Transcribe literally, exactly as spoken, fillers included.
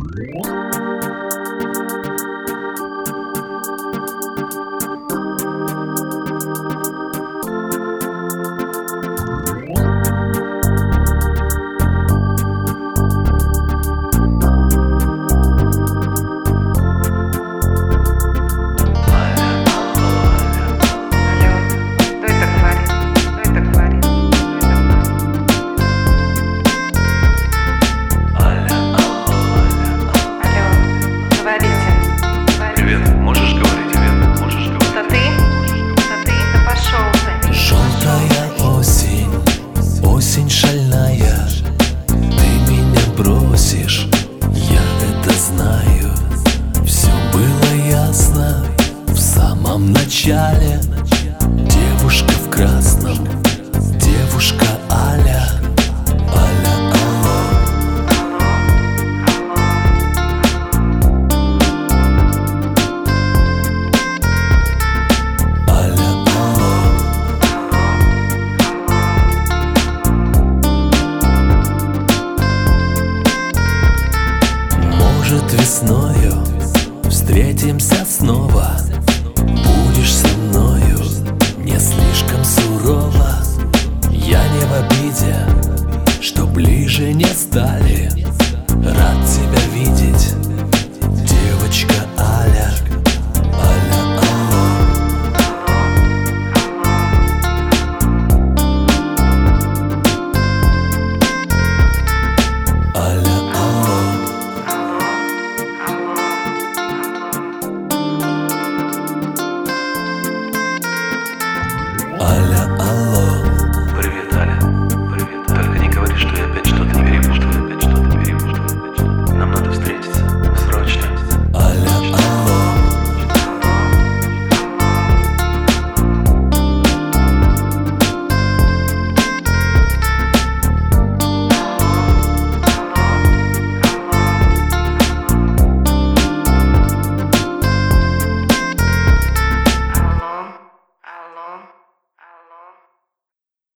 Осень шальная, ты меня бросишь, я это знаю. Все было ясно в самом начале. Девушка в красном, девушка Аля. Аля, алло. Аля, алло. Может, весною встретимся снова.